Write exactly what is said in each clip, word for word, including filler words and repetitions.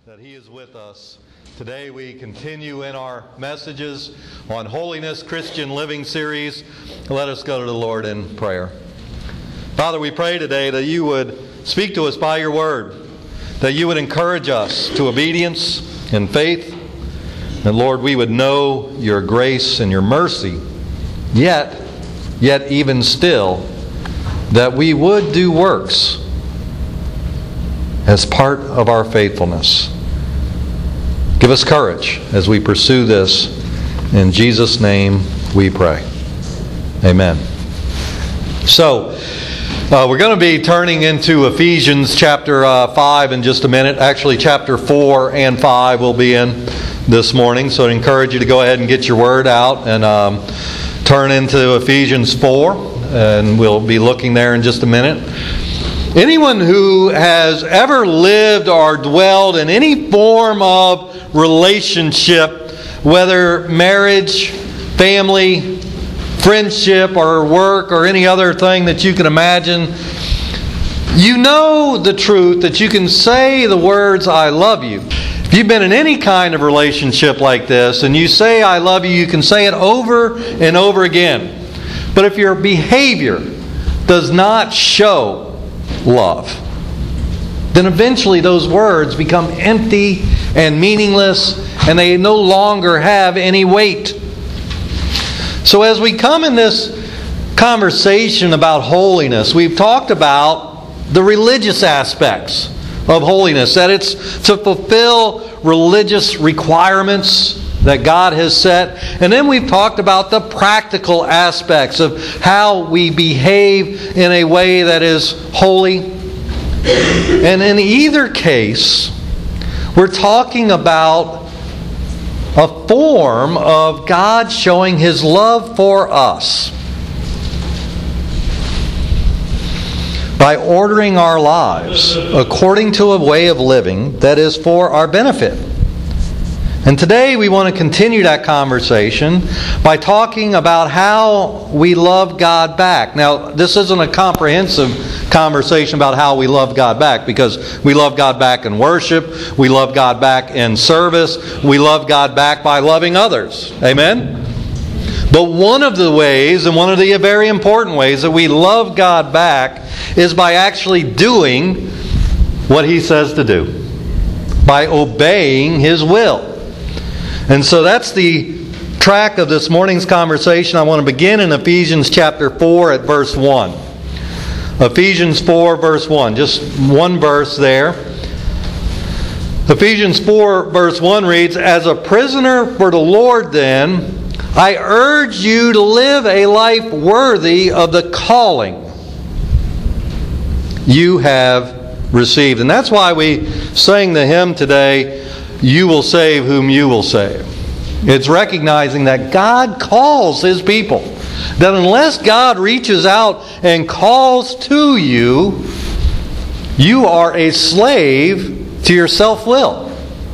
that He is with us. Today we continue in our messages on Holiness Christian Living series. Let us go to the Lord in prayer. Father, we pray today that You would speak to us by Your Word, that You would encourage us to obedience and faith, and Lord, we would know Your grace and Your mercy, yet, yet even still, that we would do works as part of our faithfulness. Give us courage as we pursue this. In Jesus' name we pray. Amen. So, uh, we're going to be turning into Ephesians chapter uh, five in just a minute. Actually, chapter four and five will be in this morning. So I encourage you to go ahead and get your word out and um, turn into Ephesians four. And we'll be looking there in just a minute. Anyone who has ever lived or dwelled in any form of relationship, whether marriage, family, friendship, or work, or any other thing that you can imagine, you know the truth that you can say the words, "I love you." If you've been in any kind of relationship like this, and you say, "I love you," you can say it over and over again. But if your behavior does not show love, then eventually those words become empty and meaningless, and they no longer have any weight. So as we come in this conversation about holiness, we've talked about the religious aspects of holiness, that it's to fulfill religious requirements that God has set. And then we've talked about the practical aspects of how we behave in a way that is holy. And in either case, we're talking about a form of God showing His love for us by ordering our lives according to a way of living that is for our benefit. And today we want to continue that conversation by talking about how we love God back. Now, this isn't a comprehensive conversation about how we love God back, because we love God back in worship, we love God back in service, we love God back by loving others. Amen? But one of the ways, and one of the very important ways that we love God back, is by actually doing what He says to do, by obeying His will. And so that's the track of this morning's conversation. I want to begin in Ephesians chapter four at verse one. Ephesians four verse one. Just one verse there. Ephesians four verse one reads, "As a prisoner for the Lord then, I urge you to live a life worthy of the calling you have received." And that's why we sang the hymn today, "You will save whom you will save." It's recognizing that God calls His people. That unless God reaches out and calls to you, you are a slave to your self-will.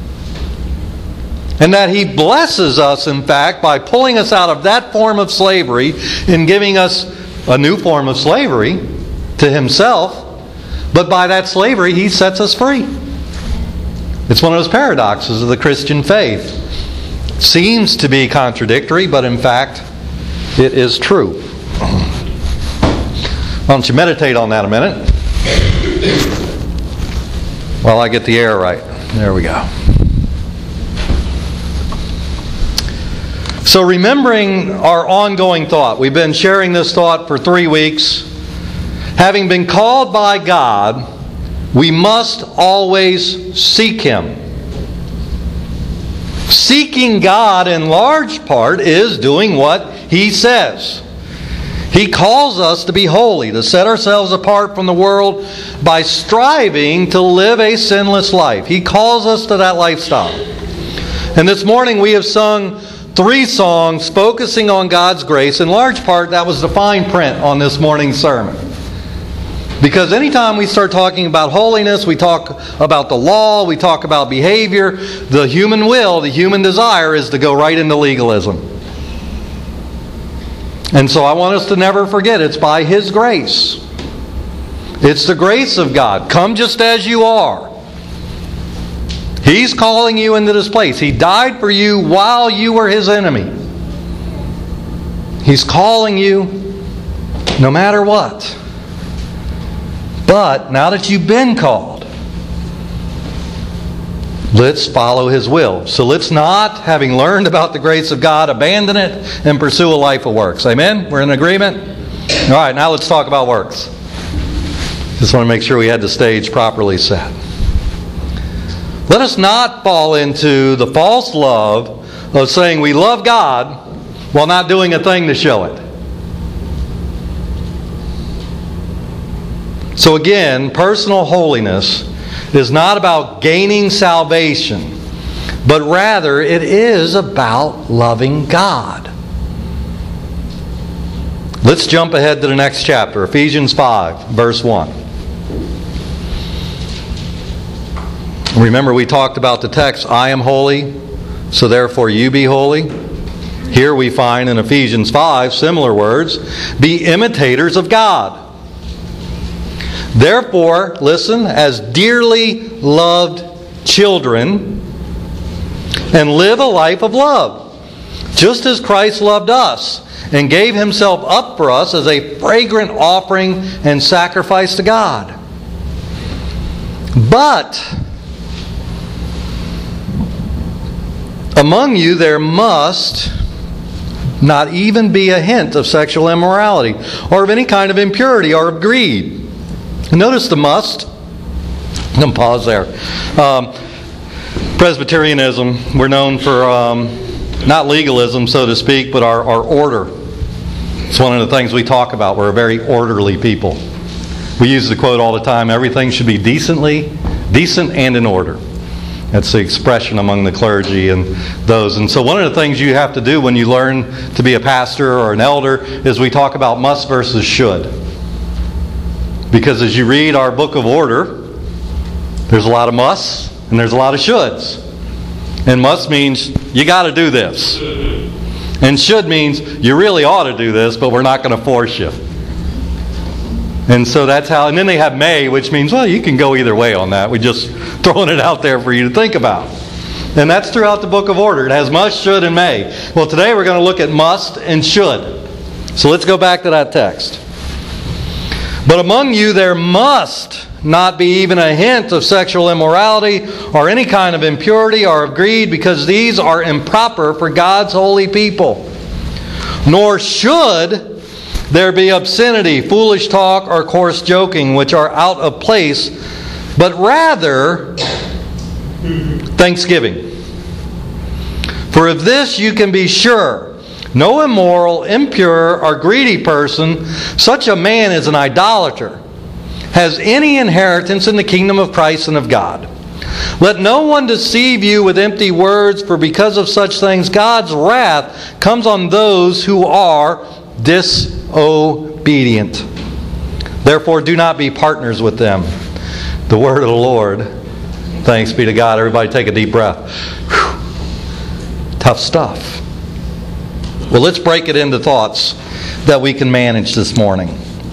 And that He blesses us, in fact, by pulling us out of that form of slavery and giving us a new form of slavery to Himself. But by that slavery, He sets us free. It's one of those paradoxes of the Christian faith. It seems to be contradictory, but in fact, it is true. Why don't you meditate on that a minute? While I get the air right. There we go. So remembering our ongoing thought, we've been sharing this thought for three weeks. Having been called by God, we must always seek Him. Seeking God, in large part, is doing what He says. He calls us to be holy, to set ourselves apart from the world by striving to live a sinless life. He calls us to that lifestyle. And this morning we have sung three songs focusing on God's grace. In large part, that was the fine print on this morning's sermon. Because anytime we start talking about holiness, we talk about the law, we talk about behavior, the human will, the human desire is to go right into legalism. And so I want us to never forget, it's by His grace. It's the grace of God. Come just as you are. He's calling you into this place. He died for you while you were His enemy. He's calling you no matter what. But now that you've been called, let's follow His will. So let's not, having learned about the grace of God, abandon it and pursue a life of works. Amen? We're in agreement? All right, now let's talk about works. Just want to make sure we had the stage properly set. Let us not fall into the false love of saying we love God while not doing a thing to show it. So again, personal holiness is not about gaining salvation, but rather it is about loving God. Let's jump ahead to the next chapter, Ephesians five, verse one. Remember, we talked about the text, I am holy, so therefore you be holy. Here we find in Ephesians five similar words, be imitators of God. Therefore, listen, as dearly loved children, and live a life of love, just as Christ loved us and gave Himself up for us as a fragrant offering and sacrifice to God. But among you there must not even be a hint of sexual immorality, or of any kind of impurity, or of greed. Notice the must. I'm going to pause there. Um, Presbyterianism, we're known for um, not legalism, so to speak, but our, our order. It's one of the things we talk about. We're a very orderly people. We use the quote all the time, everything should be decently, decent and in order. That's the expression among the clergy and those. And so one of the things you have to do when you learn to be a pastor or an elder is we talk about must versus should. Because as you read our book of order, there's a lot of musts and there's a lot of shoulds. And must means you got to do this. And should means you really ought to do this, but we're not going to force you. And so that's how, and then they have may, which means, well, you can go either way on that. We're just throwing it out there for you to think about. And that's throughout the book of order. It has must, should, and may. Well, today we're going to look at must and should. So let's go back to that text. But among you there must not be even a hint of sexual immorality or any kind of impurity or of greed, because these are improper for God's holy people. Nor should there be obscenity, foolish talk, or coarse joking, which are out of place, but rather thanksgiving. For of this you can be sure, no immoral, impure, or greedy person, such a man is an idolater, has any inheritance in the kingdom of Christ and of God. Let no one deceive you with empty words, for because of such things God's wrath comes on those who are disobedient. Therefore do not be partners with them. The word of the Lord. Thanks be to God. Everybody take a deep breath. Whew. Tough stuff. Well, let's break it into thoughts that we can manage this morning.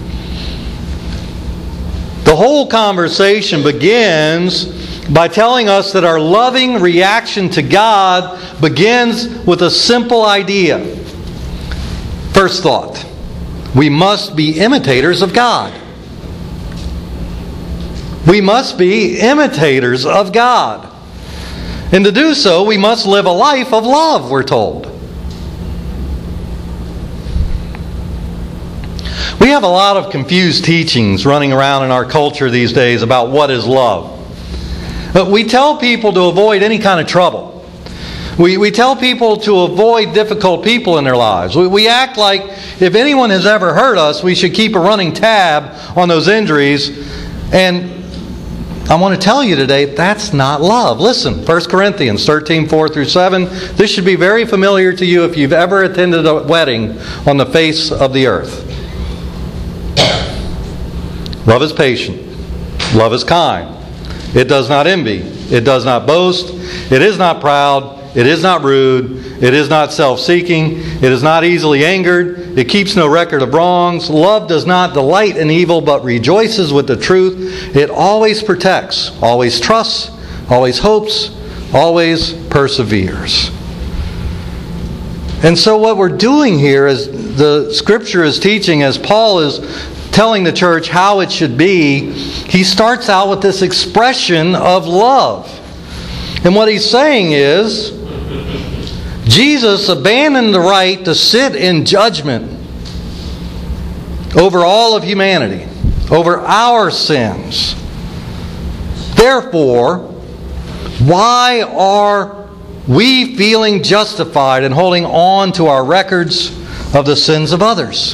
The whole conversation begins by telling us that our loving reaction to God begins with a simple idea. First thought, we must be imitators of God. We must be imitators of God. And to do so, we must live a life of love, we're told. We have a lot of confused teachings running around in our culture these days about what is love. But we tell people to avoid any kind of trouble. We, we tell people to avoid difficult people in their lives. We, we act like if anyone has ever hurt us, we should keep a running tab on those injuries. And I want to tell you today, that's not love. Listen, First Corinthians thirteen, four through seven. This should be very familiar to you if you've ever attended a wedding on the face of the earth. Love is patient. Love is kind. It does not envy. It does not boast. It is not proud. It is not rude. It is not self-seeking. It is not easily angered. It keeps no record of wrongs. Love does not delight in evil, but rejoices with the truth. It always protects, always trusts, always hopes, always perseveres. And so what we're doing here is the Scripture is teaching, as Paul is telling the church how it should be, he starts out with this expression of love. And what he's saying is, Jesus abandoned the right to sit in judgment over all of humanity, over our sins. Therefore, why are we feeling justified in holding on to our records of the sins of others?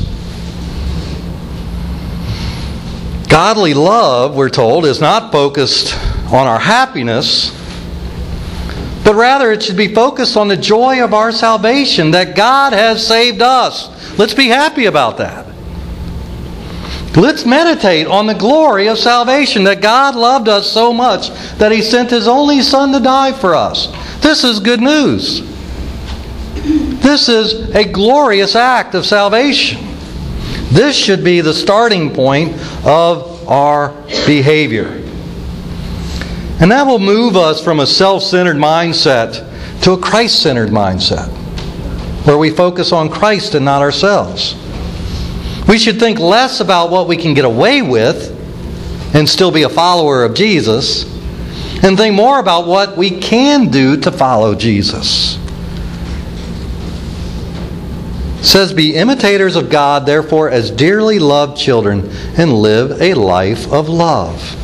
Godly love, we're told, is not focused on our happiness, but rather it should be focused on the joy of our salvation, that God has saved us. Let's be happy about that. Let's meditate on the glory of salvation, that God loved us so much that He sent His only Son to die for us. This is good news. This is a glorious act of salvation. This should be the starting point of our behavior. And that will move us from a self-centered mindset to a Christ-centered mindset, where we focus on Christ and not ourselves. We should think less about what we can get away with and still be a follower of Jesus, and think more about what we can do to follow Jesus. It says, "Be imitators of God, therefore, as dearly loved children, and live a life of love.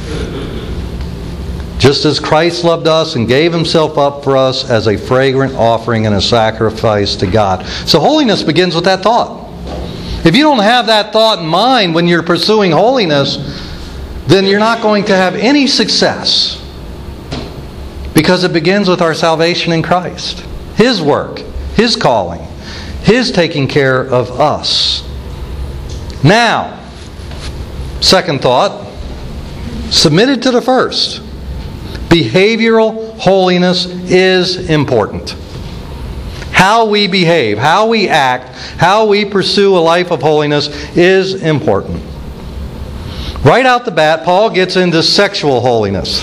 Just as Christ loved us and gave Himself up for us as a fragrant offering and a sacrifice to God." So holiness begins with that thought. If you don't have that thought in mind when you're pursuing holiness, then you're not going to have any success. Because it begins with our salvation in Christ. His work, His calling, His taking care of us. Now, second thought, submitted to the first. Behavioral holiness is important. How we behave, how we act, how we pursue a life of holiness is important. Right out the bat, Paul gets into sexual holiness.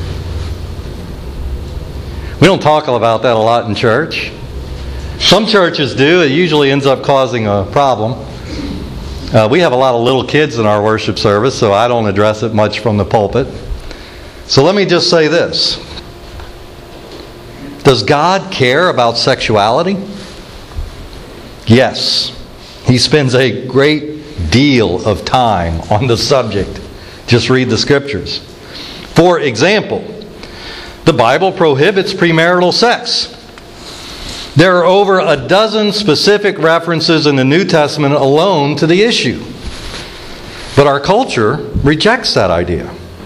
We don't talk about that a lot in church. Some churches do. It usually ends up causing a problem. Uh, we have a lot of little kids in our worship service, so I don't address it much from the pulpit. So let me just say this. Does God care about sexuality? Yes. He spends a great deal of time on the subject. Just read the Scriptures. For example, the Bible prohibits premarital sex. There are over a dozen specific references in the New Testament alone to the issue. But our culture rejects that idea.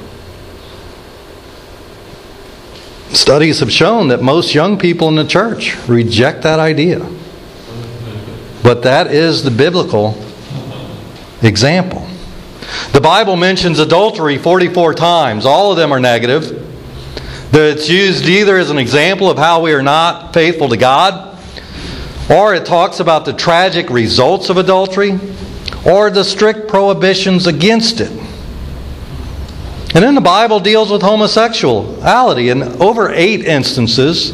Studies have shown that most young people in the church reject that idea. But that is the biblical example. The Bible mentions adultery forty-four times. All of them are negative. It's used either as an example of how we are not faithful to God, or it talks about the tragic results of adultery, or the strict prohibitions against it. And then the Bible deals with homosexuality in over eight instances.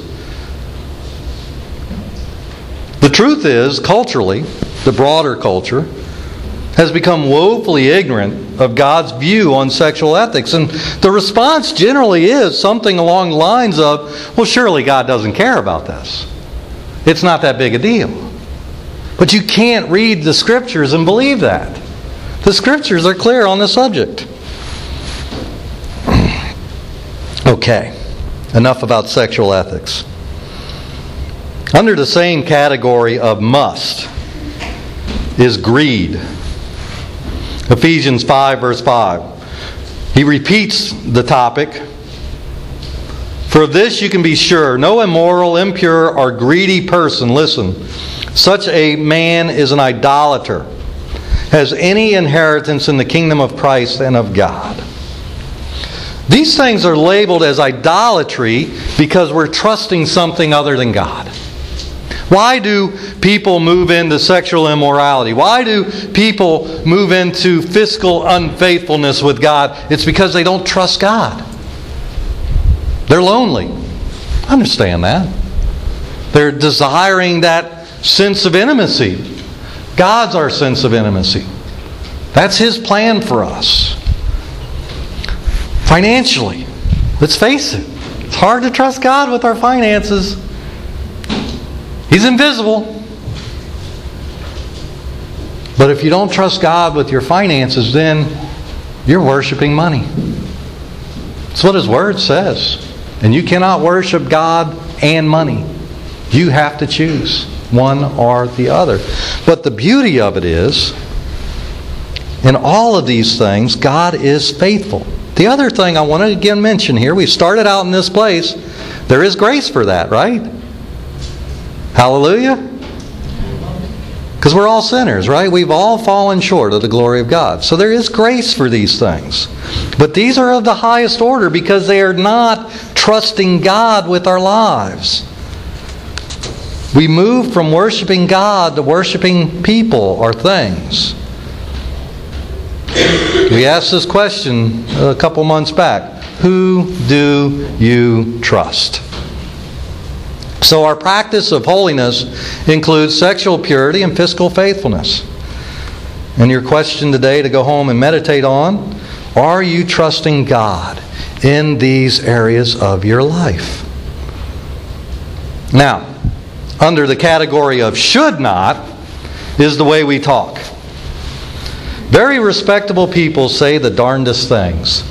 The truth is, culturally, the broader culture has become woefully ignorant of God's view on sexual ethics. And the response generally is something along the lines of, well, surely God doesn't care about this. It's not that big a deal. But you can't read the Scriptures and believe that. The Scriptures are clear on the subject. Okay, enough about sexual ethics. Under the same category of must is greed. Ephesians five, verse five. He repeats the topic. For this you can be sure, no immoral, impure, or greedy person, listen, such a man is an idolater, has any inheritance in the kingdom of Christ and of God. These things are labeled as idolatry because we're trusting something other than God. Why do people move into sexual immorality? Why do people move into fiscal unfaithfulness with God? It's because they don't trust God. They're lonely. Understand that. They're desiring that sense of intimacy. God's our sense of intimacy. That's His plan for us. Financially, let's face it, it's hard to trust God with our finances. He's invisible. But if you don't trust God with your finances, then you're worshiping money. That's what His Word says. And you cannot worship God and money. You have to choose one or the other. But the beauty of it is, in all of these things, God is faithful. The other thing I want to again mention here, we started out in this place, there is grace for that, right? Hallelujah? Because we're all sinners, right? We've all fallen short of the glory of God. So there is grace for these things. But these are of the highest order because they are not trusting God with our lives. We move from worshiping God to worshiping people or things. We asked this question a couple months back. Who do you trust? So our practice of holiness includes sexual purity and physical faithfulness. And your question today to go home and meditate on, are you trusting God in these areas of your life? Now, under the category of should not is the way we talk. Very respectable people say the darndest things.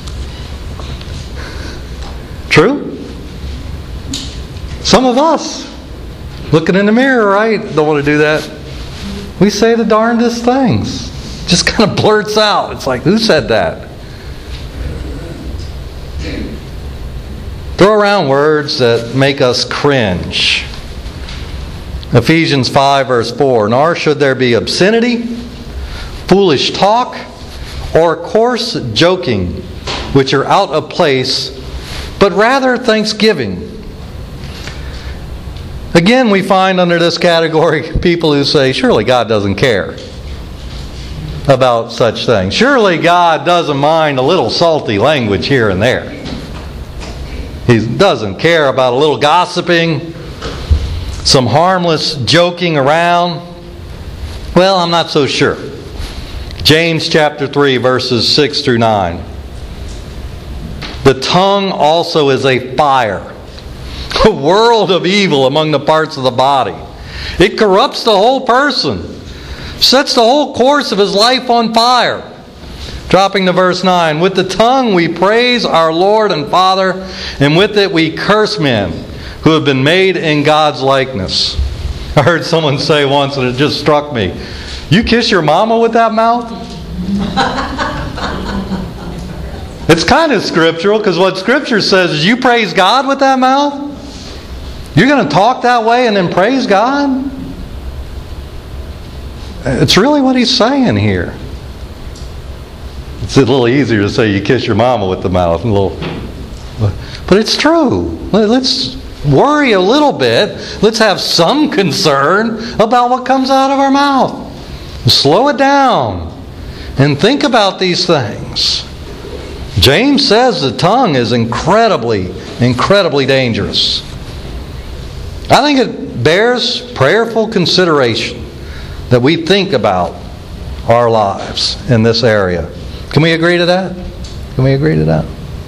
True? Some of us, looking in the mirror, right? Don't want to do that. We say the darndest things. Just kind of blurts out. It's like, who said that? Throw around words that make us cringe. Ephesians five verse four, nor should there be obscenity, foolish talk, or coarse joking, which are out of place, but rather thanksgiving. Again, we find under this category people who say, surely God doesn't care about such things. Surely God doesn't mind a little salty language here and there. He doesn't care about a little gossiping, some harmless joking around. Well, I'm not so sure. James chapter three, verses six through nine. The tongue also is a fire, a world of evil among the parts of the body. It corrupts the whole person, sets the whole course of his life on fire. Dropping to verse nine. With the tongue we praise our Lord and Father, and with it we curse men who have been made in God's likeness. I heard someone say once, and it just struck me, you kiss your mama with that mouth? It's kind of scriptural, because what Scripture says is you praise God with that mouth? You're going to talk that way and then praise God? It's really what he's saying here. It's a little easier to say you kiss your mama with the mouth. A little, but it's true. Let's worry a little bit. Let's have some concern about what comes out of our mouth. Slow it down and think about these things. James says the tongue is incredibly, incredibly dangerous. I think it bears prayerful consideration that we think about our lives in this area. Can we agree to that? Can we agree to that?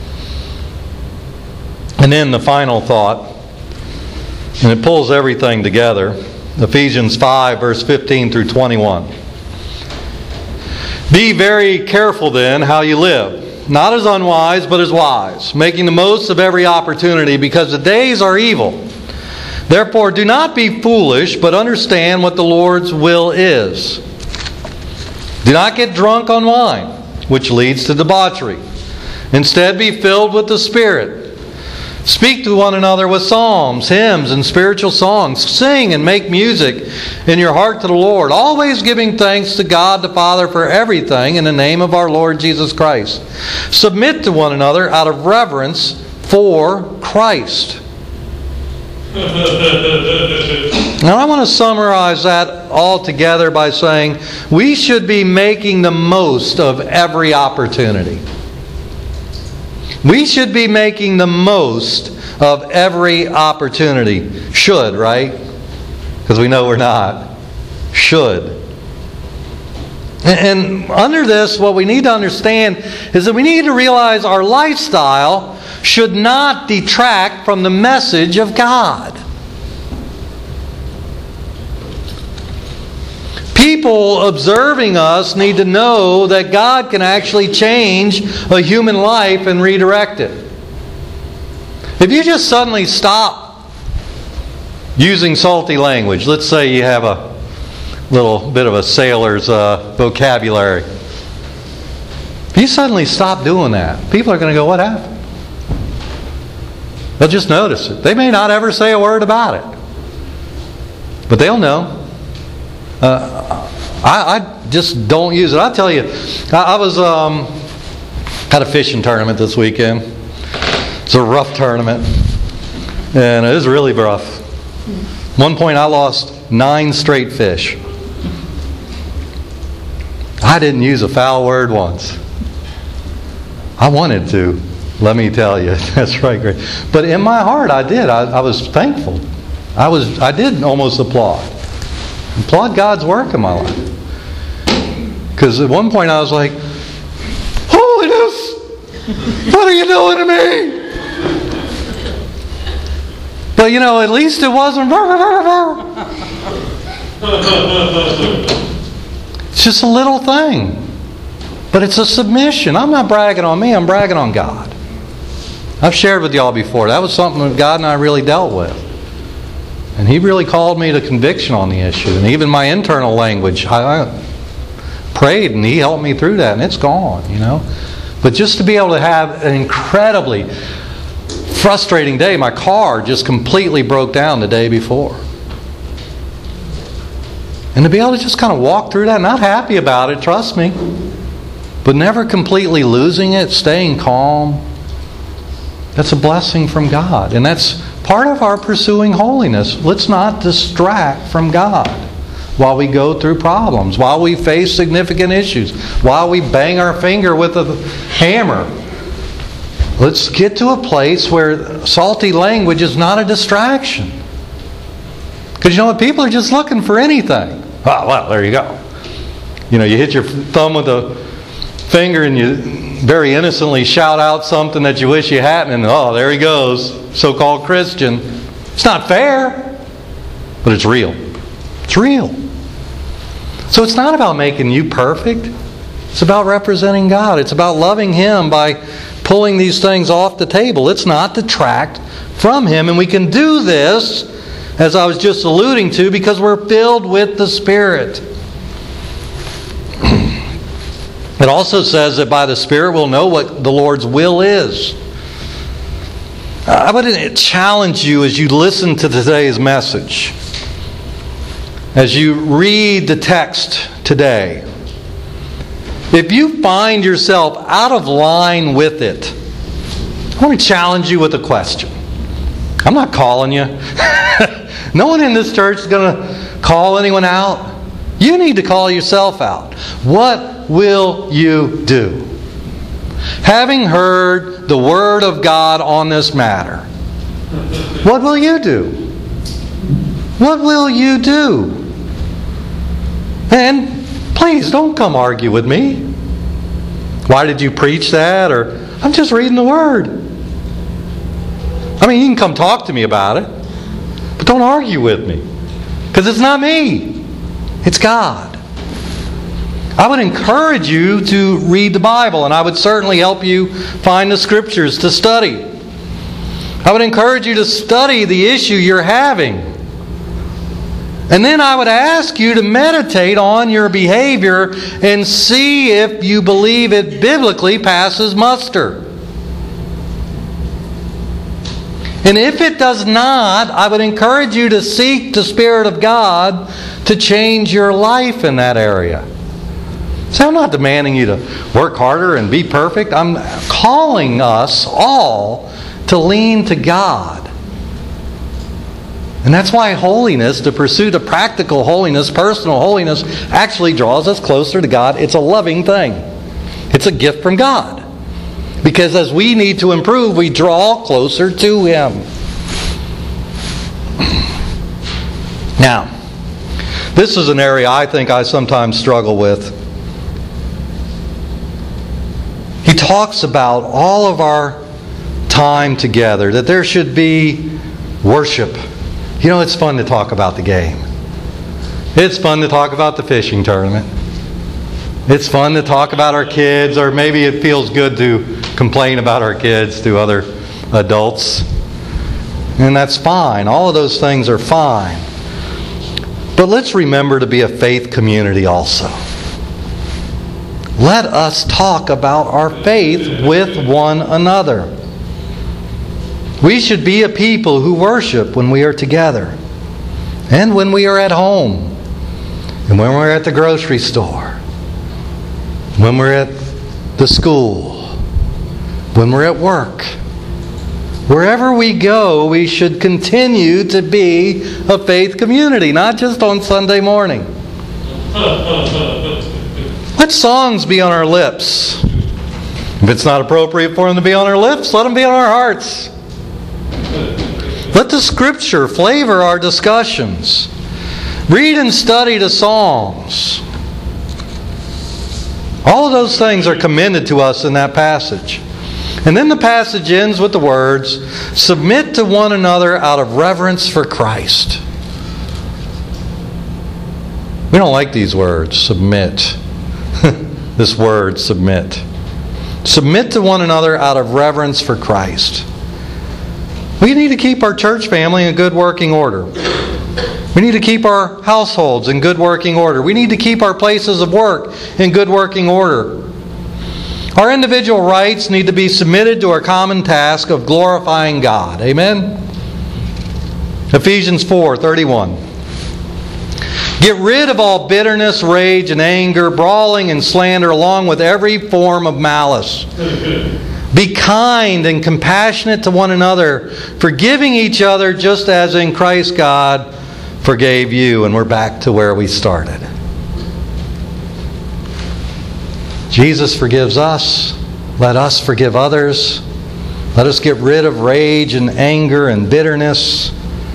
And then the final thought, and it pulls everything together, Ephesians five, verse fifteen through twenty-one. Be very careful then how you live, not as unwise, but as wise, making the most of every opportunity, because the days are evil. Therefore, do not be foolish, but understand what the Lord's will is. Do not get drunk on wine, which leads to debauchery. Instead, be filled with the Spirit. Speak to one another with psalms, hymns, and spiritual songs. Sing and make music in your heart to the Lord, always giving thanks to God the Father for everything in the name of our Lord Jesus Christ. Submit to one another out of reverence for Christ. Now I want to summarize that all together by saying we should be making the most of every opportunity. We should be making the most of every opportunity. Should, right? Because we know we're not. Should. And under this, what we need to understand is that we need to realize our lifestyle should not detract from the message of God. People observing us need to know that God can actually change a human life and redirect it. If you just suddenly stop using salty language, let's say you have a little bit of a sailor's uh, vocabulary. If you suddenly stop doing that, people are going to go, what happened? They'll just notice it. They may not ever say a word about it, but they'll know. Uh, I, I just don't use it. I'll tell you, I, I was um, had a fishing tournament this weekend. It's a rough tournament, and it was really rough. One point I lost nine straight fish. I didn't use a foul word once. I wanted to, let me tell you. That's right, great. But in my heart, I did. I, I was thankful. I was. I did almost applaud. Applaud God's work in my life. Because at one point I was like, holiness, what are you doing to me? But you know, at least it wasn't. It's just a little thing. But it's a submission. I'm not bragging on me, I'm bragging on God. I've shared with y'all before. That was something that God and I really dealt with. And He really called me to conviction on the issue. And even my internal language, I, I prayed and He helped me through that. And it's gone, you know. But just to be able to have an incredibly frustrating day. My car just completely broke down the day before. And to be able to just kind of walk through that, not happy about it, trust me, but never completely losing it, staying calm, that's a blessing from God. And that's part of our pursuing holiness. Let's not distract from God while we go through problems, while we face significant issues, while we bang our finger with a hammer. Let's get to a place where salty language is not a distraction. Because you know what? People are just looking for anything. Oh, well, there you go. You know, you hit your thumb with a finger and you very innocently shout out something that you wish you hadn't, and oh, there he goes, so-called Christian. It's not fair, but it's real. It's real. So it's not about making you perfect. It's about representing God. It's about loving Him by pulling these things off the table. It's not detract from Him. And we can do this, as I was just alluding to, because we're filled with the Spirit. It also says that by the Spirit we'll know what the Lord's will is. I would challenge you as you listen to today's message, as you read the text today, if you find yourself out of line with it, I want to challenge you with a question. I'm not calling you. No one in this church is going to call anyone out. You need to call yourself out. What will you do? Having heard the Word of God on this matter, what will you do? What will you do? And please don't come argue with me. Why did you preach that? Or I'm just reading the Word. I mean, you can come talk to me about it, but don't argue with me. Because it's not me. It's God. I would encourage you to read the Bible, and I would certainly help you find the Scriptures to study. I would encourage you to study the issue you're having. And then I would ask you to meditate on your behavior and see if you believe it biblically passes muster. And if it does not, I would encourage you to seek the Spirit of God to change your life in that area. So I'm not demanding you to work harder and be perfect. I'm calling us all to lean to God. And that's why holiness, the pursuit of practical holiness, personal holiness, actually draws us closer to God. It's a loving thing. It's a gift from God. Because as we need to improve, we draw closer to Him. Now, this is an area I think I sometimes struggle with. He talks about all of our time together, that there should be worship. You know, it's fun to talk about the game. It's fun to talk about the fishing tournament. It's fun to talk about our kids, or maybe it feels good to complain about our kids to other adults. And that's fine. All of those things are fine. But let's remember to be a faith community also. Let us talk about our faith with one another. We should be a people who worship when we are together, and when we are at home, and when we're at the grocery store, when we're at the school, when we're at work. Wherever we go, we should continue to be a faith community, not just on Sunday morning. Let songs be on our lips. If it's not appropriate for them to be on our lips, let them be on our hearts. Let the Scripture flavor our discussions. Read and study the Psalms. All of those things are commended to us in that passage. And then the passage ends with the words, submit to one another out of reverence for Christ. We don't like these words, submit. This word, submit. Submit to one another out of reverence for Christ. We need to keep our church family in good working order. We need to keep our households in good working order. We need to keep our places of work in good working order. Our individual rights need to be submitted to our common task of glorifying God. Amen? Ephesians four thirty-one. Get rid of all bitterness, rage, and anger, brawling and slander, along with every form of malice. Be kind and compassionate to one another, forgiving each other just as in Christ God forgave you. And we're back to where we started. Jesus forgives us. Let us forgive others. Let us get rid of rage and anger and bitterness.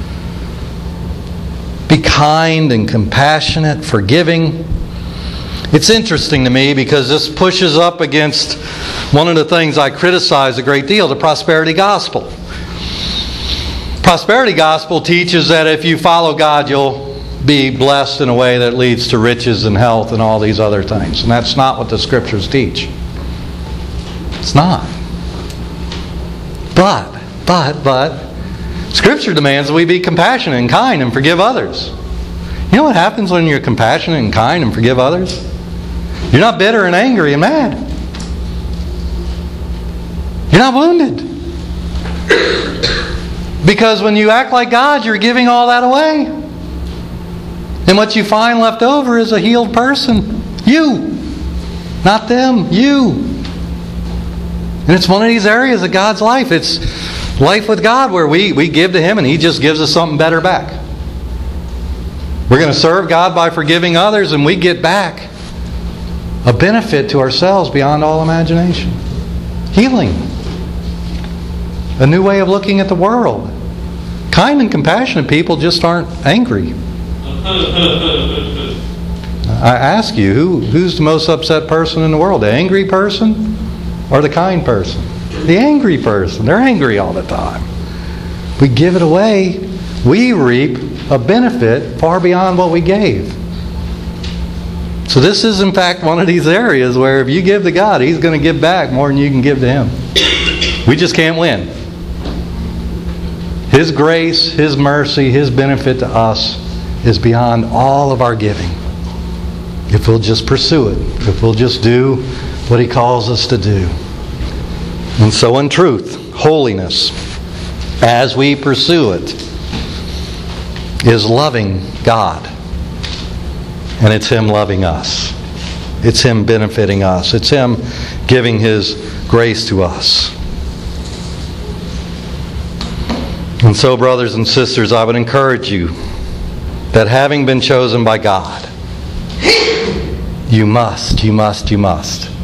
Be kind and compassionate, forgiving. It's interesting to me because this pushes up against one of the things I criticize a great deal, the prosperity gospel. Prosperity gospel teaches that if you follow God, you'll be blessed in a way that leads to riches and health and all these other things. And that's not what the Scriptures teach. It's not. But, but, but, Scripture demands that we be compassionate and kind and forgive others. You know what happens when you're compassionate and kind and forgive others? You're not bitter and angry and mad. You're not wounded. Because when you act like God, you're giving all that away. And what you find left over is a healed person. You. Not them. You. And it's one of these areas of God's life. It's life with God where we, we give to Him and He just gives us something better back. We're going to serve God by forgiving others, and we get back a benefit to ourselves beyond all imagination. Healing. A new way of looking at the world. Kind and compassionate people just aren't angry. I ask you, who, who's the most upset person in the world? The angry person or the kind person? The angry person. They're angry all the time. We give it away, we reap a benefit far beyond what we gave. So this is in fact one of these areas where if you give to God, He's going to give back more than you can give to Him. We just can't win. His grace, His mercy, His benefit to us is beyond all of our giving. If we'll just pursue it. If we'll just do what He calls us to do. And so in truth, holiness, as we pursue it, is loving God. And it's Him loving us. It's Him benefiting us. It's Him giving His grace to us. And so, brothers and sisters, I would encourage you that having been chosen by God, you must, you must, you must